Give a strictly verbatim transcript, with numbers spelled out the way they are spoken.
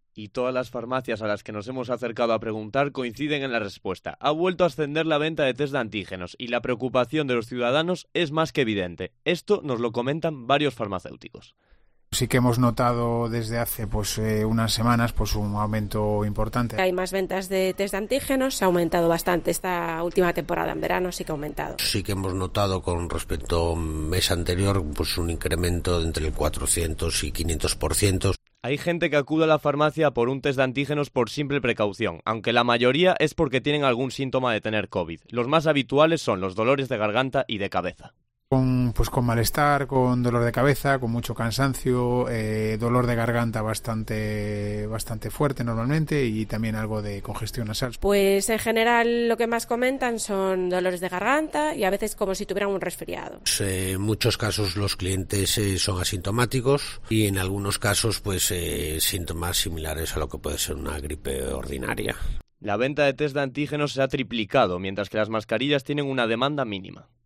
Y todas las farmacias a las que nos hemos acercado a preguntar coinciden en la respuesta. Ha vuelto a ascender la venta de test de antígenos y la preocupación de los ciudadanos es más que evidente. Esto nos lo comentan varios farmacéuticos. Sí que hemos notado desde hace pues eh, unas semanas pues un aumento importante. Hay más ventas de test de antígenos, se ha aumentado bastante esta última temporada, en verano sí que ha aumentado. Sí que hemos notado con respecto al mes anterior pues un incremento de entre el cuatrocientos y quinientos por ciento. Hay gente que acude a la farmacia por un test de antígenos por simple precaución, aunque la mayoría es porque tienen algún síntoma de tener COVID. Los más habituales son los dolores de garganta y de cabeza. Con, pues con malestar, con dolor de cabeza, con mucho cansancio, eh, dolor de garganta bastante, bastante fuerte normalmente y también algo de congestión nasal. Pues en general lo que más comentan son dolores de garganta y a veces como si tuvieran un resfriado. Pues, eh, en muchos casos los clientes eh, son asintomáticos y en algunos casos pues eh, síntomas similares a lo que puede ser una gripe ordinaria. La venta de test de antígenos se ha triplicado, mientras que las mascarillas tienen una demanda mínima.